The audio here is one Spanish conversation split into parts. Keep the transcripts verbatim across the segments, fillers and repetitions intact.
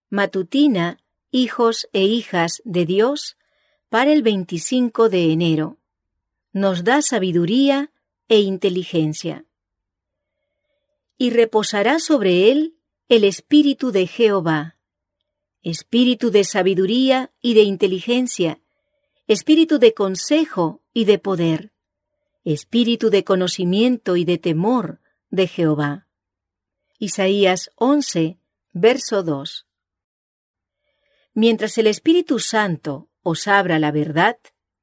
Matutina, hijos e hijas de Dios, para el veinticinco de enero. Nos da sabiduría e inteligencia. Y reposará sobre él el espíritu de Jehová, espíritu de sabiduría y de inteligencia, espíritu de consejo y de poder, espíritu de conocimiento y de temor de Jehová. Isaías once, verso dos. Mientras el Espíritu Santo os abra la verdad,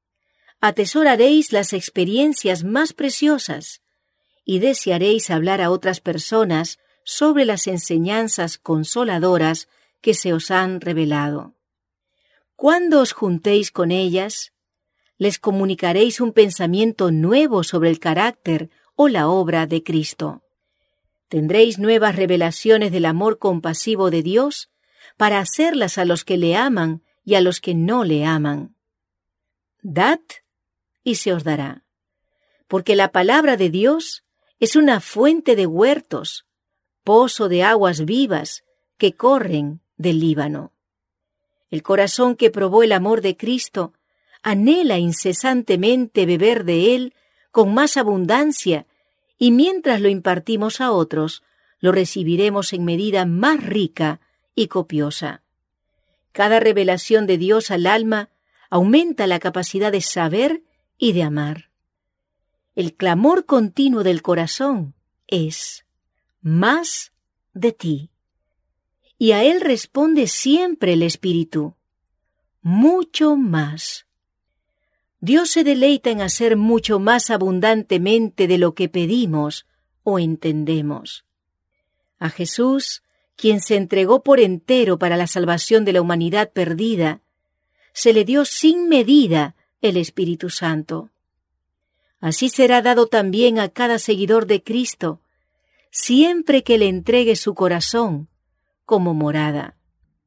atesoraréis las experiencias más preciosas y desearéis hablar a otras personas sobre las enseñanzas consoladoras que se os han revelado. Cuando os juntéis con ellas, les comunicaréis un pensamiento nuevo sobre el carácter o la obra de Cristo. Tendréis nuevas revelaciones del amor compasivo de Dios para hacerlas a los que le aman y a los que no le aman. Dad y se os dará, porque la palabra de Dios es una fuente de huertos, pozo de aguas vivas que corren del Líbano. El corazón que probó el amor de Cristo anhela incesantemente beber de él con más abundancia, y mientras lo impartimos a otros, lo recibiremos en medida más rica y copiosa. Cada revelación de Dios al alma aumenta la capacidad de saber y de amar. El clamor continuo del corazón es más de ti. Y a él responde siempre el Espíritu, mucho más. Dios se deleita en hacer mucho más abundantemente de lo que pedimos o entendemos. A Jesús, quien se entregó por entero para la salvación de la humanidad perdida, se le dio sin medida el Espíritu Santo. Así será dado también a cada seguidor de Cristo, siempre que le entregue su corazón como morada.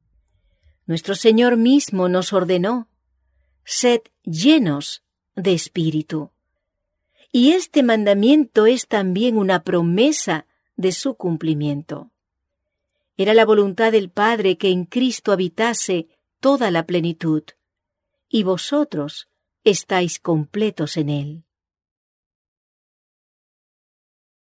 Nuestro Señor mismo nos ordenó: sed llenos de Espíritu. Y este mandamiento es también una promesa de su cumplimiento. Era la voluntad del Padre que en Cristo habitase toda la plenitud, y vosotros estáis completos en Él.